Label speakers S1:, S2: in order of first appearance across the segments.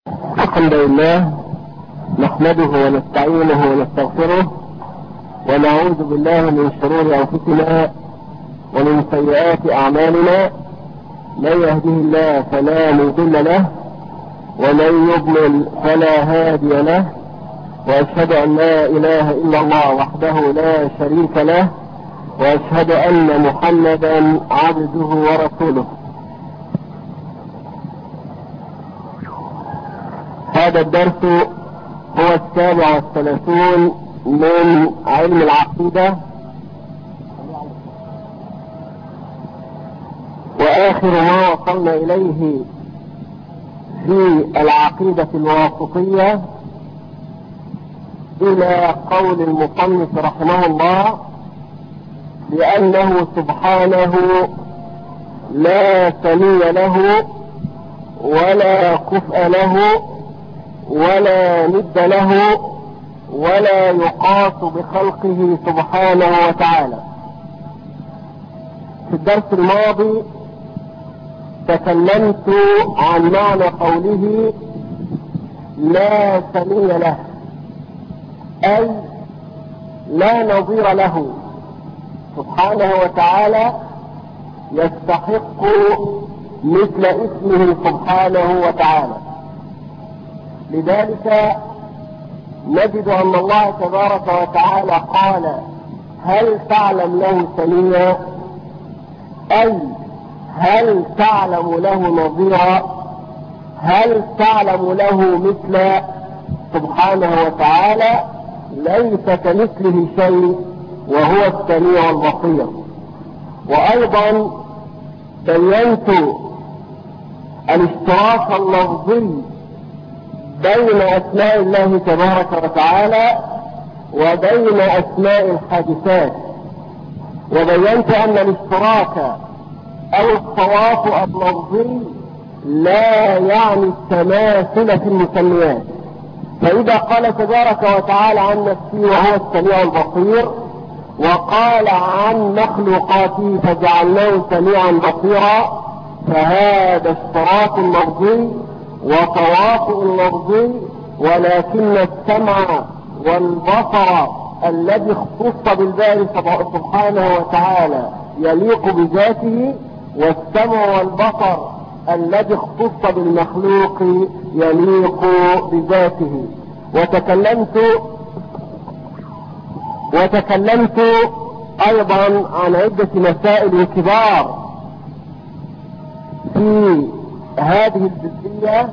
S1: الحمد لله نحمده ونستعينه ونستغفره ونعوذ بالله من شرور أنفسنا ومن سيئات أعمالنا. من يهده الله فلا مضل له ومن يضلل فلا هادي له، وأشهد أن لا إله إلا الله وحده لا شريك له، وأشهد أن محمدا عبده ورسوله. هذا الدرس هو 37 من علم العقيدة، وآخر ما وصلنا إليه في العقيدة الواسطية إلى قول المصنف رحمه الله: لأنه سبحانه لا سمي له ولا كفء له ولا ند له ولا يقاس بخلقه سبحانه وتعالى. في الدرس الماضي تكلمت عن معنى قوله لا سمي له، أي لا نظير له سبحانه وتعالى يستحق مثل اسمه سبحانه وتعالى. لذلك نجد أن الله تبارك وتعالى قال: هل تعلم له سميا، أي هل تعلم له نظيرا، هل تعلم له مثل سبحانه وتعالى ليس كمثله شيء وهو السميع البصير. وأيضا بينت الاشتراك اللفظي بين أسماء الله تبارك وتعالى وبين أسماء الحادثات، وبينت أن الاشتراك أو التوافق اللفظي لا يعني التماثل في المسميات. فإذا قال تبارك وتعالى عن نفسه وهو السميع البصير، وقال عن مخلوقاته فجعلناه سميعا بصيرا، فهذا اشتراك لفظي وتواطؤ لفظي، ولكن السمع والبصر الذي اختص بالباري سبحانه وتعالى يليق بذاته، والسمع والبصر الذي اختص بالمخلوق يليق بذاته. وتكلمت ايضا عن عدة مسائل كبار في هذه الجزئية،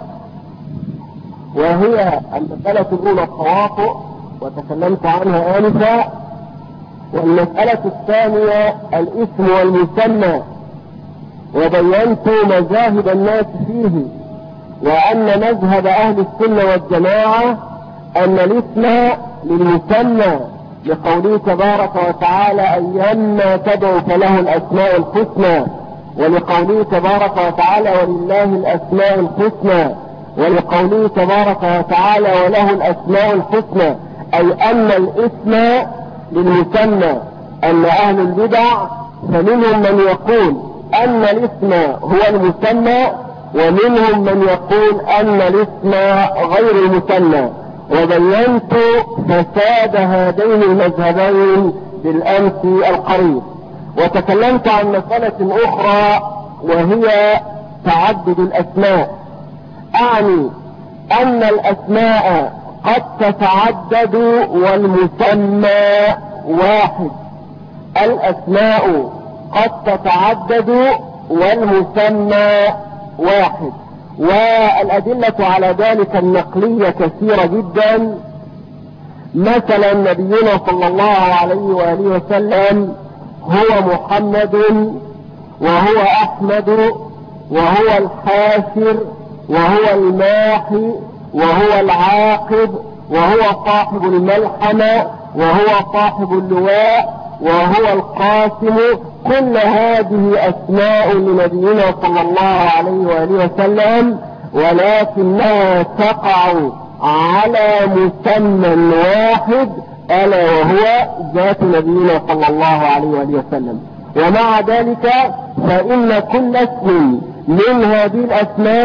S1: وهي المسألة الأولى التواطؤ وتكلمت عنها آنفا، والمسألة الثانية الاسم والمسمى وبينت مذاهب الناس فيه، وأن مذهب أهل السنة والجماعة أن الاسم للمسمى، لقوله تبارك وتعالى: أيما تدعو فله الأسماء الحسنى، ولقوله تبارك وتعالى: ولله الأسماء الحسنى، ولقوله تبارك وتعالى: وله الأسماء الحسنى، أي أن الاسم للمسمى. أن أهل البدع فمنهم من يقول أن الاسم هو المسمى، ومنهم من يقول أن الاسم غير المسمى، وبينت فساد هذين المذهبين بالأمس القريب. وتكلمت عن مسألة أخرى وهي تعدد الأسماء، أعني أن الأسماء قد تتعدد والمسمى واحد. الأسماء قد تتعدد والمسمى واحد، والأدلة على ذلك النقلية كثيرة جدا. مثلا نبينا صلى الله عليه وآله وسلم هو محمد، وهو أحمد، وهو الحاشر، وهو الماحي، وهو العاقب، وهو صاحب الملحمة، وهو صاحب اللواء، وهو القاسم. كل هذه أسماء لنبينا صلى الله عليه وآله وسلم، ولكنها تقع على مسمى واحد، ألا وهو ذات نبينا صلى الله عليه وآله وسلم. ومع ذلك فإن كل اسم من هذه الأسماء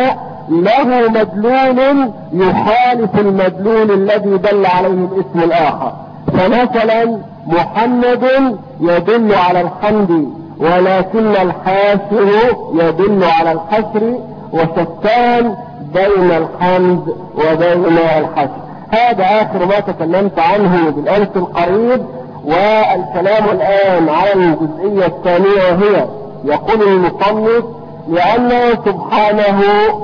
S1: له مدلول يخالف المدلول الذي دل عليه الاسم الآخر. فمثلا محمد يدل على الحمد، ولكن الحاشر يدل على الحشر، وشتان بين الحمد وبين الحشر. هذا آخر ما تكلمت عنه بالأمس القريب. والكلام الآن عن الجزئية الثانية، وهي يقول المصنف: لأنه سبحانه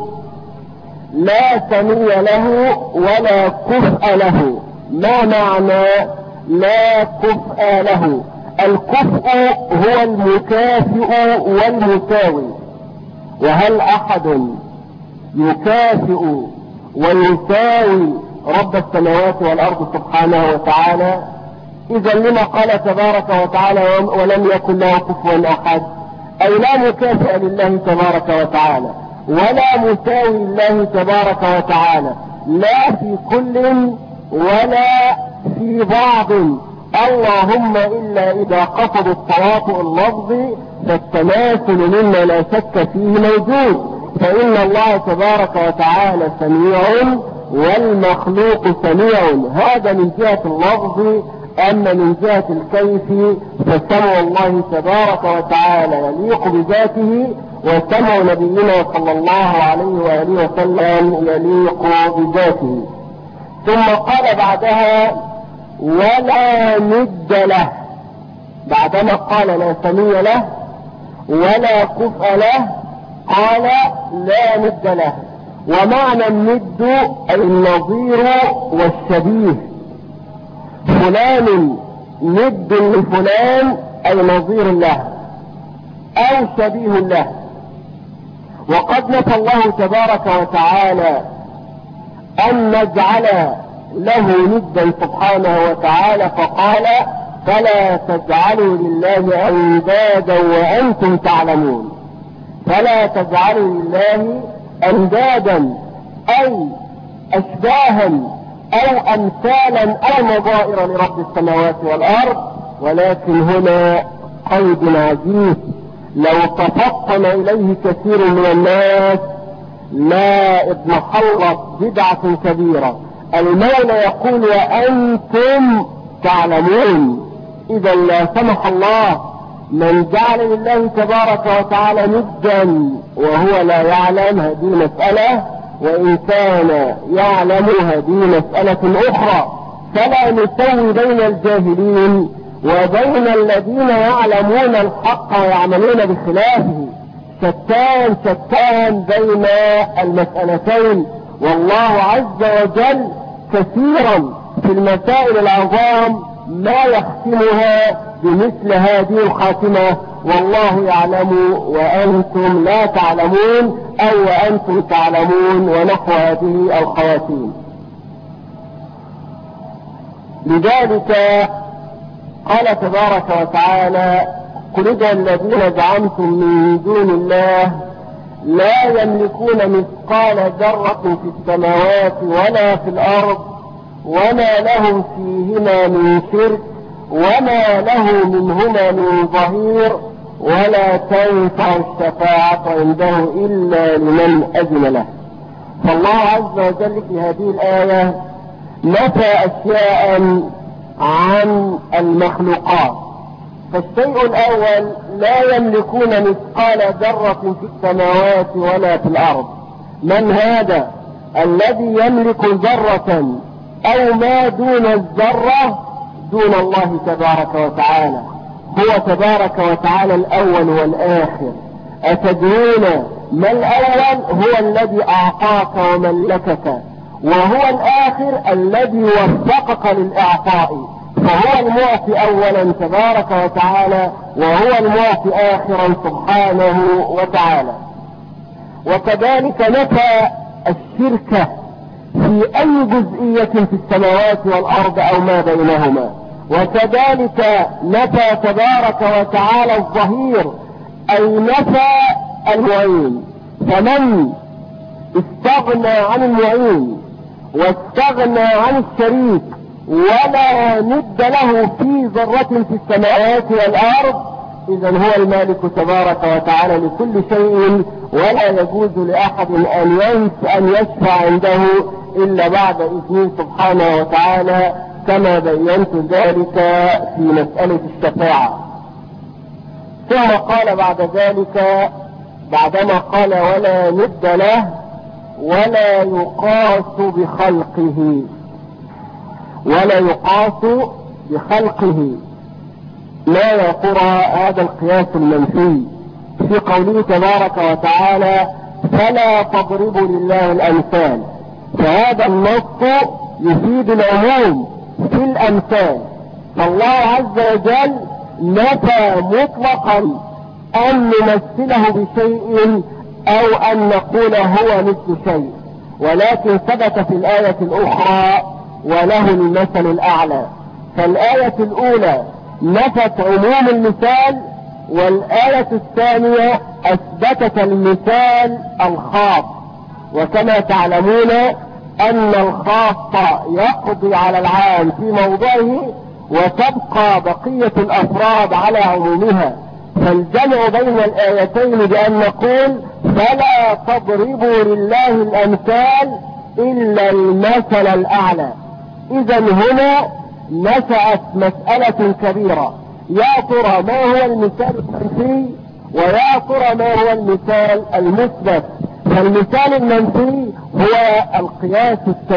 S1: لا سمي له ولا كفء له. ما معنى لا كفء له؟ الكفء هو المكافئ والمساوي، وهل أحد يكافئ ويساوي رب السماوات والأرض سبحانه وتعالى؟ إذا لما قال تبارك وتعالى ولم يكن له كفوا أحد؟ أي لا مكافئ لله تبارك وتعالى ولا مساوي لله تبارك وتعالى، لا في كل ولا في بعض. اللهم إلا إذا قصد التواطؤ اللفظي فالتماثل مما لا شك فيه موجود، فإن الله تبارك وتعالى سميع والمخلوق سميع. هذا من جهة اللفظ. أما من جهة الكيف فسمع الله تبارك وتعالى يليق بذاته، وسمع نبينا صلى الله عليه وآله وسلم يليق بذاته. ثم قال بعدها: ولا ند له. بعدما قال لا سمي له ولا كفء له قال لا ند له. ومعنى الند أي النظير والشبيه. فلان ند لفلان أي نظير له أو شبيه له. وقد نفى الله تبارك وتعالى أن نجعل له ندا سبحانه وتعالى، فقال: فلا تجعلوا لله أندادا وأنتم تعلمون. فلا تجعلوا لله أندادا أي أشباها أو أمثالا أو نظائر لرب السماوات والأرض. ولكن هنا قيد عجيب لو تفطن إليه كثير من الناس لا اضمحلت بدعة كبيرة. المولى يقول: وأنتم تعلمون. إذا لا سمح الله من جعل لله تبارك وتعالى ندا وهو لا يعلم، هذه مسألة، وإن كان يعلم هذه مسألة أخرى. فلا نسوي بين الجاهلين وبين الذين يعلمون الحق ويعملون بخلافه. شتان بين المسألتين. والله عز وجل كثيرا في المسائل العظام ما يختمها بمثل هذه الخاتمة: والله يعلم وأنتم لا تعلمون، أو وأنتم تعلمون، ونحو هذه الخواتيم. لذلك قال تبارك وتعالى: قل ادعوا الذين زعمتم من دون الله لا يملكون مثقال ذرة في السماوات ولا في الأرض وما لهم فيهما من شرك وما له منهما من ظهير ولا تنفع الشفاعة عنده إلا لمن أذن له. فالله عز وجل في هذه الآية نفى أشياء عن المخلوقات. فالشيء الأول: لا يملكون مثقال ذرة في السماوات ولا في الأرض. من هذا الذي يملك ذرة أو ما دون الذرة دون الله تبارك وتعالى؟ هو تبارك وتعالى الأول والآخر. أتدرون ما الأول؟ هو الذي أعطاك وملكك، وهو الآخر الذي وفقك للإعطاء. فهو المعطي أولا تبارك وتعالى، وهو المعطي آخرا سبحانه وتعالى. وكذلك نفى الشرك في أي جزئية في السماوات والأرض أو ما بينهما. وكذلك نفى تبارك وتعالى الظهير، أي نفى المعين. فمن استغنى عن المعين واستغنى عن الشريك ولا ند له في ذرة في السماوات والأرض، إذن هو المالك تبارك وتعالى لكل شيء، ولا يجوز لأحد أن يشفع عنده إلا بعد إذنه سبحانه وتعالى، كما بينت ذلك في مسألة الشفاعة. ثم قال بعد ذلك بعدما قال ولا ند له ولا يقاس بخلقه، لا يقرأ هذا القياس المنفي في قوله تبارك وتعالى فلا تضربوا لله الأمثال. فهذا النص يفيد العموم في الأمثال، فالله عز وجل نفى مطلقا أن نمثله بشيء أو أن نقول هو مثل شيء، ولكن ثبت في الآية الأخرى وله المثل الأعلى. فالآية الأولى نفت عموم المثال، والآية الثانية أثبتت المثال الخاص. وكما تعلمون أن الخاص يقضي على العام في موضعه وتبقى بقية الأفراد على عمومها، فالجمع بين الآيتين بأن نقول فلا تضربوا لله الأمثال إلا المثل الأعلى. إذا هنا نشأت مسألة كبيرة، يا ترى ما هو المثال المنفي ويا ترى ما هو المثال المثبت. فالمثال المنفي هو القياس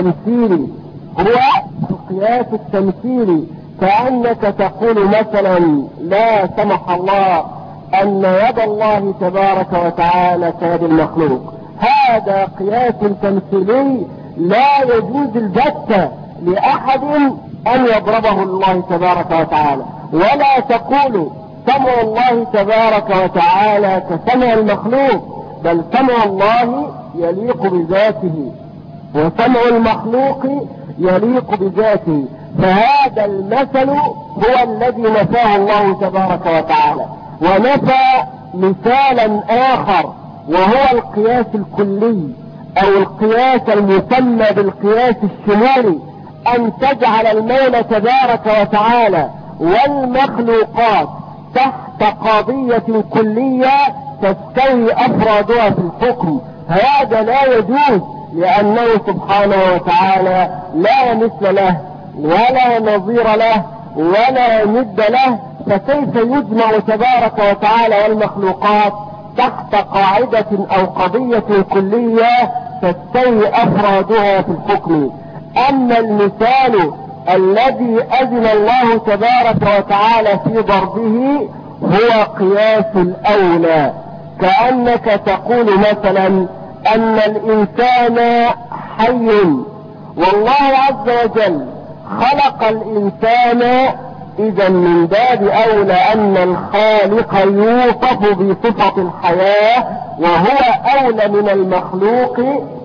S1: التمثيلي، كأنك تقول مثلا لا سمح الله أن يد الله تبارك وتعالى كيد المخلوق. هذا قياس تمثيلي لا يجوز البتة لأحد أن يضربه الله تبارك وتعالى. ولا تقول سمع الله تبارك وتعالى كسمع المخلوق، بل سمع الله يليق بذاته وسمع المخلوق يليق بذاته. فهذا المثل هو الذي نفاه الله تبارك وتعالى، ونفى مثالا آخر وهو القياس الكلي أو القياس المسمى بالقياس الشمولي، أن تجعل المولى تبارك وتعالى والمخلوقات تحت قضية كلية تستوي أفرادها في الحكم. هذا لا يجوز، لأنه سبحانه وتعالى لا مثل له ولا نظير له ولا ند له، فكيف يجمع تبارك وتعالى والمخلوقات تحت قاعدة أو قضية كلية تستوي أفرادها في الحكم؟ أما المثال الذي أذن الله تبارك وتعالى في ضربه هو قياس الأولى، كأنك تقول مثلا أن الإنسان حي، والله عز وجل خلق الإنسان، إذا من باب أولى أن الخالق يوصف بصفة الحياة وهو أولى من المخلوق،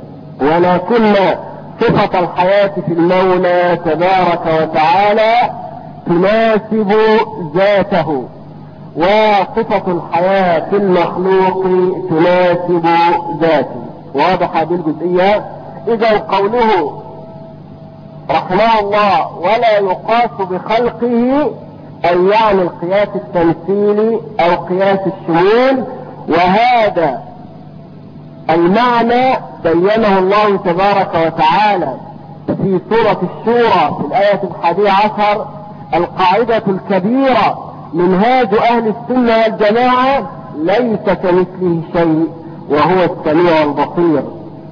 S1: ولكن صفة الحياة في المولى تبارك وتعالى تناسب ذاته، وصفة الحياة في المخلوق تناسب ذاته. واضح هذه الجزئية؟ إذا قوله رحمه الله ولا يقاس بخلقه أي يعني القياس التمثيلي أو قياس الشمول، وهذا المعنى بينه الله تبارك وتعالى في سورة الشورى في الآية 11. القاعدة الكبيرة منهاج أهل السنة والجماعة ليس كمثله شيء وهو السميع البصير.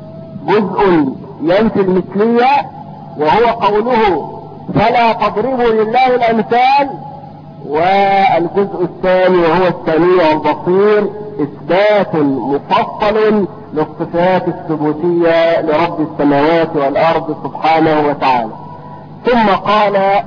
S1: جزء ينفي المثلية وهو قوله فلا تضربوا لله الأمثال، والجزء الثاني وهو السميع البصير إثبات مفصل للصفات الثبوتية لرب السماوات والأرض سبحانه وتعالى. ثم قال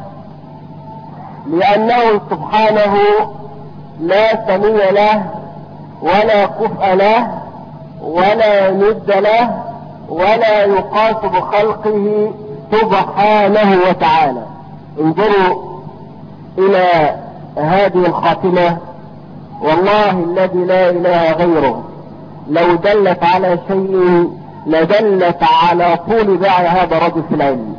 S1: لأنه سبحانه لا سمي له ولا كفء له ولا ند له ولا يقاس بخلقه سبحانه وتعالى. انظروا إلى هذه الخاتمة، والله الذي لا إله غيره لو دلت على شيء لدلت على طول باع هذا الرجل في العلم.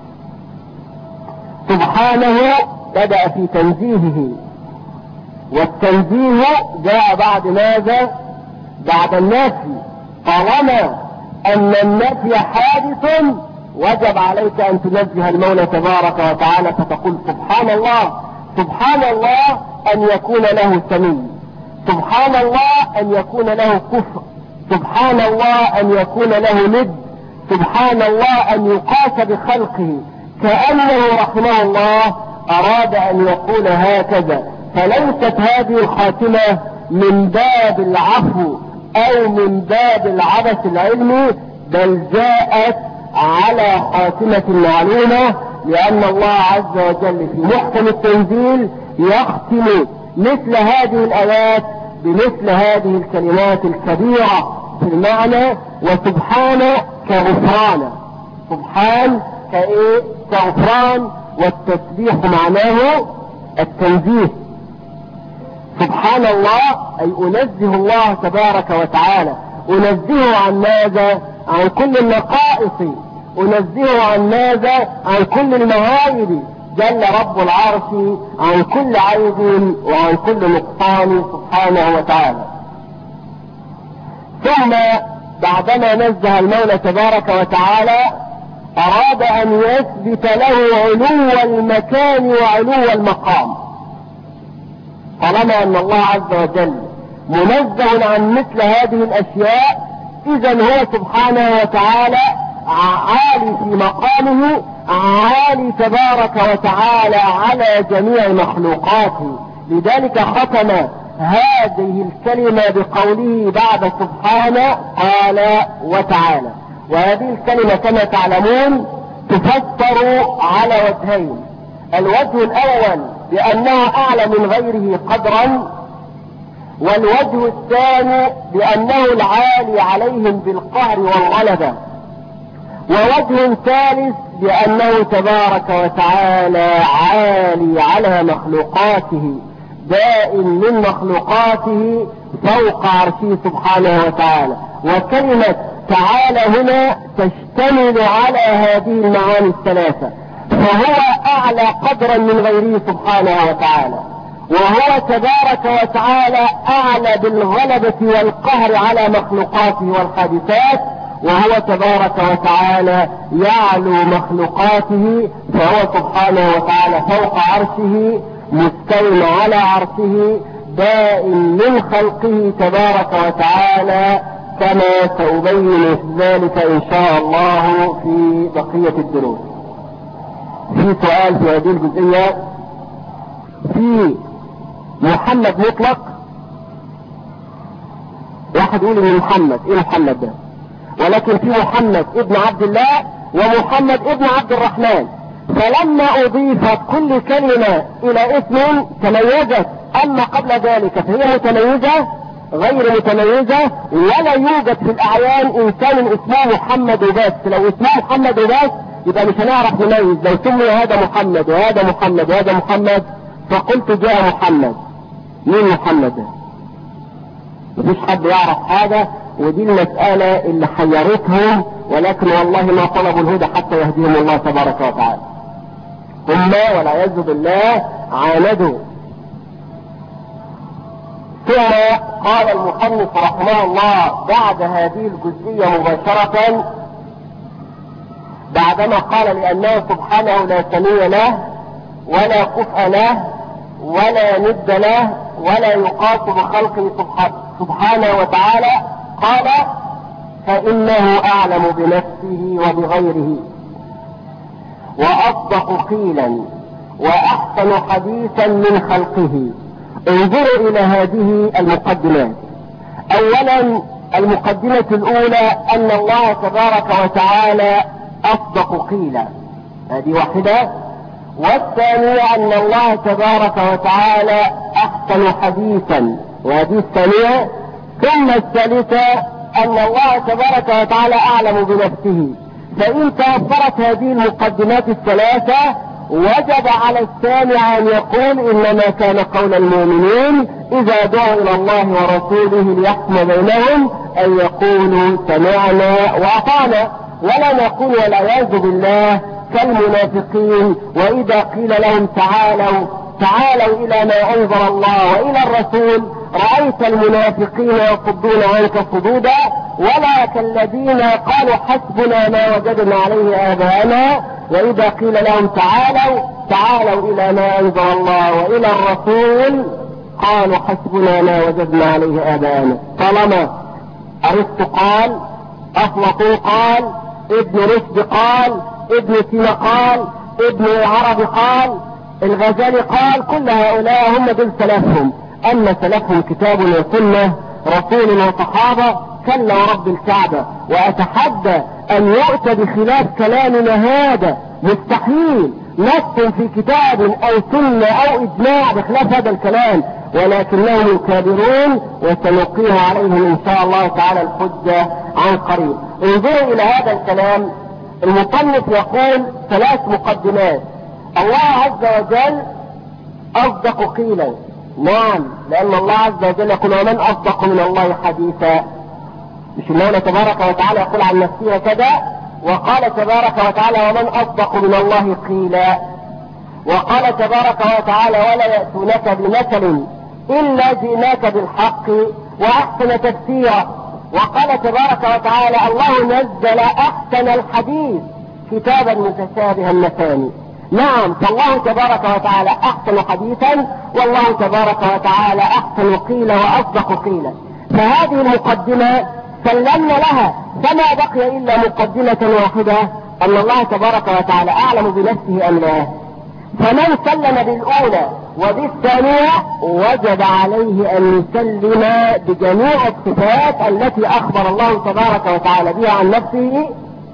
S1: سبحانه بدأ في تنزيهه، والتنزيه جاء بعد ماذا؟ بعد النفي، طالما ان النفي حادث وجب عليك ان تنزه المولى تبارك وتعالى فتقول سبحان الله، سبحان الله ان يكون له سمي، سبحان الله ان يكون له كفر، سبحان الله ان يكون له ند، سبحان الله ان يقاس بخلقه، كأنه رحمه الله اراد ان يقول هكذا. فليست هذه الخاتمة من باب العفو او من باب العبث العلمي، بل جاءت على خاتمة معلومة، لان الله عز وجل في محكم التنزيل يختم مثل هذه الايات بمثل هذه الكلمات الكبيرة في المعنى. وسبحان كغفران، سبحان كايه؟ كغفران، والتسبيح معناه التنزيه. سبحان الله اي انزه الله تبارك وتعالى، انزهه عن ماذا؟ عن كل النقائص، انزهه عن ماذا؟ عن كل المعايب، جل رب العرش عن كل عيب وعن كل نقصان سبحانه وتعالى. ثم بعدما نزه المولى تبارك وتعالى اراد ان يثبت له علو المكان وعلو المقام. طالما ان الله عز وجل منزه عن مثل هذه الاشياء، اذا هو سبحانه وتعالى عالي في مقامه، عالي تبارك وتعالى على جميع مخلوقاته. لذلك ختم هذه الكلمة بقوله بعد سبحانه قال وتعالى. وهذه الكلمة كما تعلمون تفسر على وجهين: الوجه الاول بانه اعلى من غيره قدرا، والوجه الثاني بانه العالي عليهم بالقهر والغلبة، ووجه ثالث بانه تبارك وتعالى عالي على مخلوقاته، دائم من مخلوقاته فوق عرشه سبحانه وتعالى. وكلمة تعالى هنا تشتمل على هذه المعاني الثلاثة، فهو اعلى قدرا من غيره سبحانه وتعالى، وهو تبارك وتعالى اعلى بالغلبة والقهر على مخلوقاته والحادثات، وهو تبارك وتعالى يعلو مخلوقاته، فهو سبحانه وتعالى فوق عرشه مستوٍ على عرشه، دائم من خلقه تبارك وتعالى، كما سأبين ذلك ان شاء الله في بقية الدروس. في سؤال في هذه الجزئية: في محمد مطلق، واحد يقول ان محمد، ايه محمد ده؟ ولكن في محمد ابن عبد الله ومحمد ابن عبد الرحمن، فلما اضيفت كل كلمة الى اسم تميزت، اما قبل ذلك فهي متميزة غير متميزة، ولا يوجد في الاعيان انسان اسمه محمد وبس. لو اسمه محمد وبس يبقى مش هنعرف نميز، لو سمي هذا محمد وهذا محمد وهذا محمد فقلت جاء محمد، مين محمد ده؟ مفيش حد يعرف هذا، ودي المسألة اللي حيرتهم، ولكن والله ما طلبوا الهدى حتى يهديهم الله تبارك وتعالى، ثم والعياذ بالله عاندوا. ثم قال المصنف رحمه الله بعد هذه الجزئية مباشرة، بعدما قال لأنه سبحانه لا سمي له ولا كفء له ولا ند له ولا يقاس بخلقه سبحانه وتعالى، قال فإنه أعلم بنفسه وبغيره وأصدق قيلا وأحسن حديثا من خلقه. انظروا إلى هذه المقدمات. أولا المقدمة الأولى أن الله تبارك وتعالى أصدق قيلا، هذه واحدة. والثانية أن الله تبارك وتعالى أحسن حديثا، وهذه الثانية. ثم الثالثة أن الله تبارك وتعالى أعلم بنفسه. فإن توفرت هذه المقدمات الثلاثة وجب على السامع أن يقول إنما كان قول المؤمنين إذا دعوا إلى الله ورسوله ليحكم بينهم أن يقولوا سمعنا وأطعنا، ولا نقول والعياذ بالله كالمنافقين وإذا قيل لهم تعالوا إلى ما أنزل الله وإلى الرسول رأيت المنافقين يصدون عنك صدودا ولا كالذين قالوا حسبنا ما وجدنا عليه آباءنا وإذا قيل لهم تعالوا إلى ما أنزل الله وإلى الرسول قالوا حسبنا ما وجدنا عليه آباءنا. طالما أرسطو قال، أفلاطون قال، ابن رشد قال، ابن سينا قال، ابن عربي قال، الغزالي قال، كل هؤلاء هم دول سلفهم. أما سلفهم كتاب وسنة رسول وصحابة كلا ورب الكعبة. وأتحدى أن يؤتى بخلاف كلامنا هذا، مستحيل نص في كتاب أو سنة أو إجماع بخلاف هذا الكلام، ولكنهم يكابرون وسنقيم عليهم إن شاء الله تعالى الحجة عن قريب. انظروا إلى هذا الكلام. المصنف يقول 3 مقدمات. الله عز وجل أصدق قيلا، نعم، لأن الله عز وجل يقول ومن أصدق من الله حديثا. مش المولى تبارك وتعالى يقول عن نفسه كذا، وقال تبارك وتعالى ومن أصدق من الله قيلا، وقال تبارك وتعالى ولا يأتونك بمثل إلا جئناك بالحق وأحسن تفسيرا، وقال تبارك وتعالى الله نزل أحسن الحديث كتابا متشابها مثاني. نعم، فالله تبارك وتعالى أحسن حديثا، والله تبارك وتعالى أحسن قيلا وأصدق قيلا. فهذه المقدمة سلمنا لها، فما بقي إلا مقدمة واحدة، أن الله تبارك وتعالى أعلم بنفسه أم لا. فمن سلم بالأولى وبالثانية وجب عليه أن يسلم بجميع الصفات التي أخبر الله تبارك وتعالى بها عن نفسه،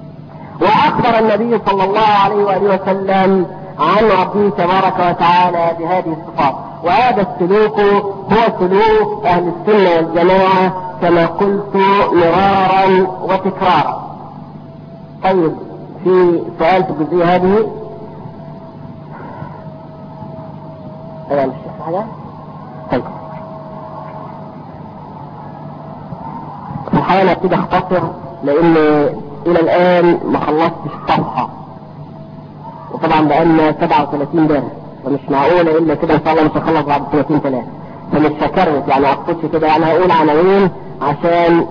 S1: وأخبر النبي صلى الله عليه وآله وسلم عن ربه تبارك وتعالى بهذه الصفات. وهذا السلوك هو سلوك أهل السنة والجماعة كما قلت مرارا وتكرارا. طيب، في سؤال في الجزئية هذه؟ أيها الشيخ حاجة؟ طيب، الحقيقة أنا كده اختصر لأن إلى الآن ما خلصتش الصفحة، وطبعا بقالنا 37 درس، فمش معقولة إلا كده إن شاء الله مش هخلص بعد 33، فمش هكرت يعني أقصدش كده، يعني هقول عناوين عشان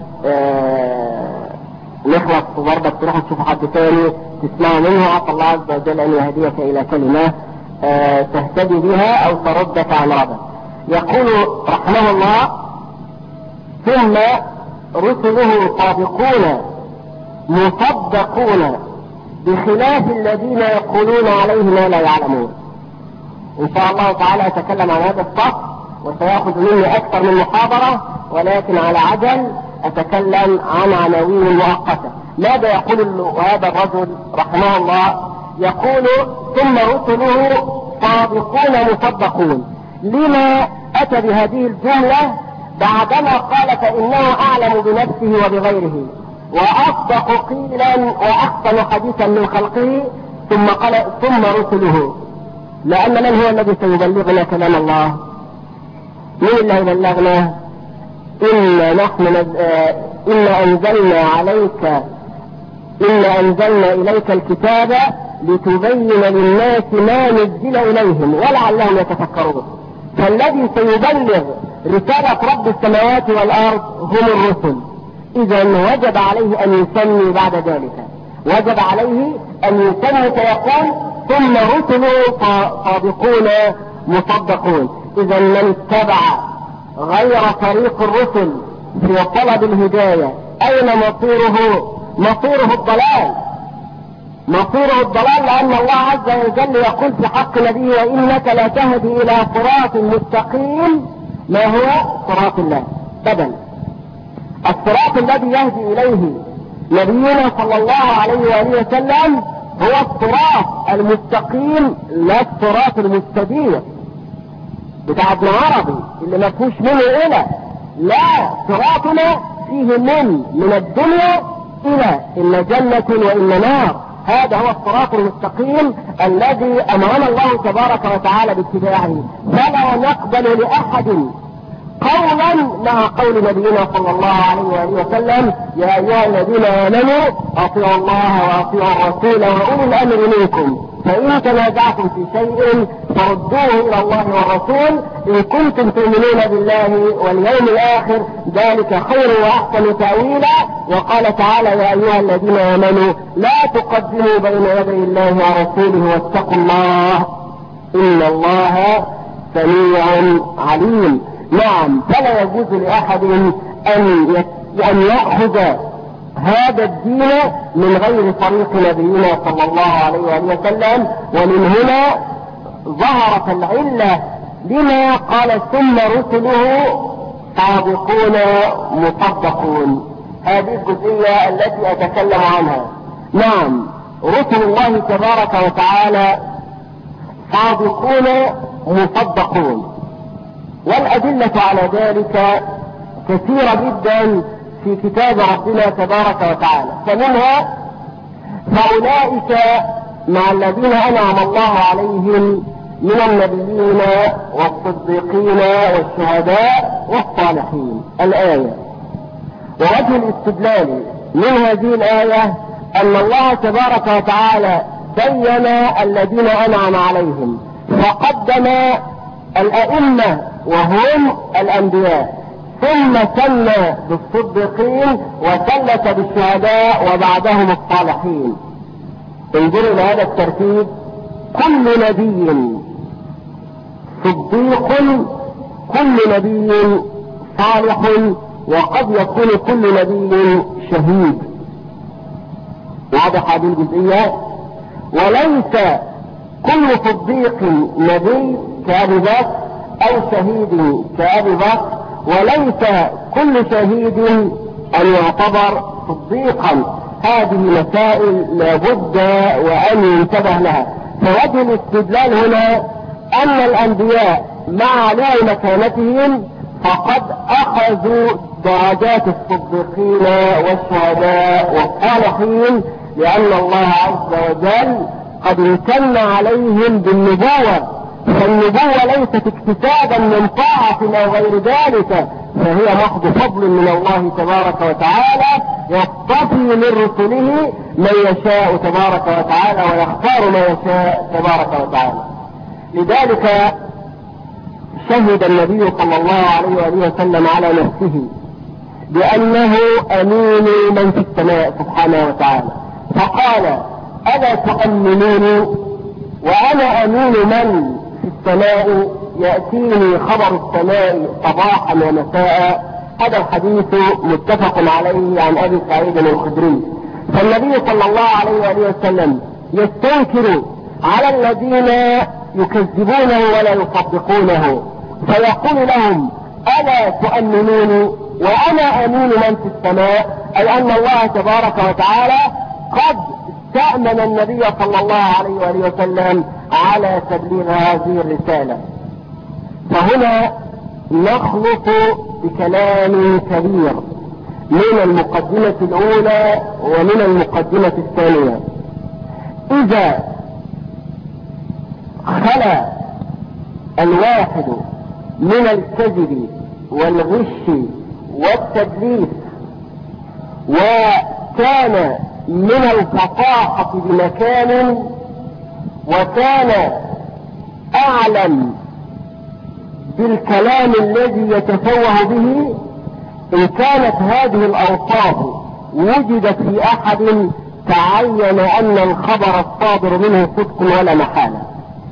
S1: نخلص وبرضه تروحوا تشوفوا حد تاني تسمعوا منه. عسى الله عز وجل أن يهديك إلى كلمة تهتدي بها أو تردك عن ربك. يقول رحمه الله ثم رسله صادقون مصدقون بخلاف الذين يقولون عليه ما لا يعلمون. إن شاء الله تعالى أتكلم عن هذا الصف وسيأخذ مني أكثر من محاضرة، ولكن على عجل أتكلم عن عناوين مؤقتة. ماذا يقول هذا الرجل رحمه الله؟ يقول ثم رسله صادقون مصدقون. لما أتى بهذه الجملة بعدما قال فإنه أعلم بنفسه وبغيره وأصدق قيلا وأحسن حديثا من خلقه، ثم قال ثم رسله؟ لأن من هو الذي سيبلغنا كلام الله؟ من اللي يبلغنا؟ إنا أنزلنا إليك الكتاب لتبين للناس ما نزل إليهم ولعلهم يتفكرون. فالذي سيبلغ رسالة رب السماوات والأرض هم الرسل. إذا وجب عليه أن يسمي بعد ذلك، وجب عليه أن يسمي فيقول ثم رسله صادقون مصدقون. إذا من اتبع غير طريق الرسل في طلب الهداية أين مصيره؟ مصيره الضلال، مصيره الضلال، لأن الله عز وجل يقول في حق نبيه وإنك لا تهدي إلى صراط مستقيم. ما هو صراط الله؟ بدل الصراط الذي يهدي إليه نبينا صلى الله عليه وآله وسلم هو الصراط المستقيم، لا الصراط المستدير بتاع ابن عربي اللي ما فيهوش منه إلى. لا، صراطنا فيه من الدنيا إلى إن جنة وإن نار. هذا هو الصراط المستقيم الذي أمرنا الله تبارك وتعالى باتباعه. فلا نقبل لأحد قولا مع قول نبينا صلى الله عليه وآله وسلم يا أيها الذين آمنوا أطيعوا الله وأطيعوا الرسول وأولي الأمر منكم فإن تنازعتم في شيء فردوه الى الله والرسول ان كنتم تؤمنون بالله واليوم الاخر، ذلك خير واحسن تأويلا. وقال تعالى: يا ايها الذين امنوا لا تقدموا بين يدي الله ورسوله واتقوا الله ان الله سميع عليم. نعم، فلا يجوز لاحد ان يأخذ هذا الدين من غير طريق نبينا صلى الله عليه وآله وسلم. ومن هنا ظهرت العلة لما قال: ثم رسله صادقون مصدقون. هذه الجزئية التي أتكلم عنها. نعم، رسل الله تبارك وتعالى صادقون مصدقون، والأدلة على ذلك كثيرة جدا في كتاب ربنا تبارك وتعالى. فمنها: فأولئك مع الذين أنعم الله عليهم من النبيين والصديقين والشهداء والصالحين. الآية. ووجه الاستدلال من هذه الآية أن الله تبارك وتعالى بين الذين أنعم عليهم فقدم الأئمة وهم الأنبياء، ثم ثنى بالصديقين وثلث بالشهداء وبعدهم الصالحين. انظروا إلى هذا الترتيب: كل نبي صديق، كل نبي صالح، وقد يكون كل نبي شهيد. واضح هذه الجزئية؟ وليس كل صديق نبي كأبي بكر أو شهيد كأبي بكر، وليس كل شهيد أن يعتبر صديقا. هذه مسائل لابد وأن ينتبه لها. فوجه الاستدلال هنا أن الأنبياء مع علو مكانتهم فقد أخذوا درجات الصديقين والشهداء والصالحين، لأن الله عز وجل قد امتن عليهم بالنبوة. فالنبوة ليست اكتسابا من طاعة أو غير ذلك، فهي محض فضل من الله تبارك وتعالى، يصطفي من رسله من يشاء تبارك وتعالى ويختار ما يشاء تبارك وتعالى. لذلك شهد النبي صلى الله عليه وآله وسلم على نفسه بأنه أمين من في السماء سبحانه وتعالى، فقال: ألا تؤمنون وأنا أمين من في السماء يأتيني خبر السماء صباحا ومساء. هذا الحديث متفق عليه عن أبي سعيد الخدري. فالنبي صلى الله عليه وآله وسلم يستنكر على الذين يكذبونه ولا يصدقونه، فيقول لهم: ألا تؤمنون وأنا أمين من في السماء، أي أن الله تبارك وتعالى قد استأمن النبي صلى الله عليه وآله وسلم على تبليغ هذه الرسالة. فهنا نخلط بكلام كبير من المقدمة الأولى ومن المقدمة الثانية. إذا خلا الواحد من الكذب والغش والتدليس وكان من الفصاحة بمكان وكان أعلم بالكلام الذي يتفوه به، إن كانت هذه الأوصاف وجدت في أحد تعين أن الخبر الصادر منه صدق ولا محالة.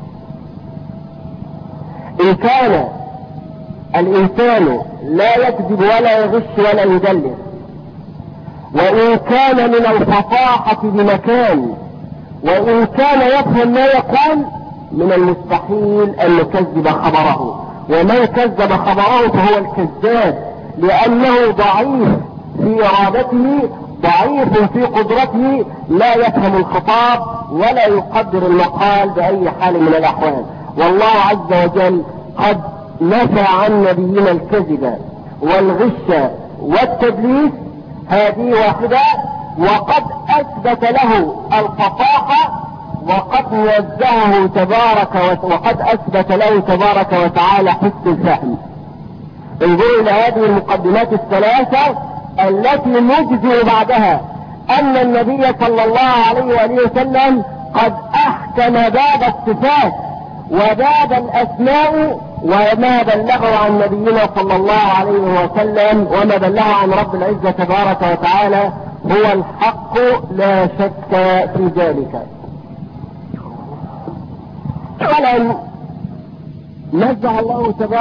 S1: إن كان الإنسان لا يكذب ولا يغش ولا يدلس، وإن كان من الفصاحة بمكان، وإن كان يفهم ما يقول، من المستحيل أن يكذب خبره. ومن كذب خبره فهو الكذاب، لأنه ضعيف في إرادته، ضعيف في قدرته، لا يفهم الخطاب ولا يقدر المقال بأي حال من الأحوال. والله عز وجل قد نفى عن نبينا الكذب والغش والتدليس، هذه واحدة، وقد أثبت له الفصاحة، وقد نزهه وقد أثبت له تبارك وتعالى حسن الفهم. انظروا إلى هذه المقدمات الثلاثة التي نجزم بعدها أن النبي صلى الله عليه وآله وسلم قد أحكم باب الصفات، وباب الأسماء وما بلغه عن نبينا صلى الله عليه وسلم وما بلغه عن رب العزة تبارك وتعالى هو الحق لا شك في ذلك. أولا نزه الله تبارك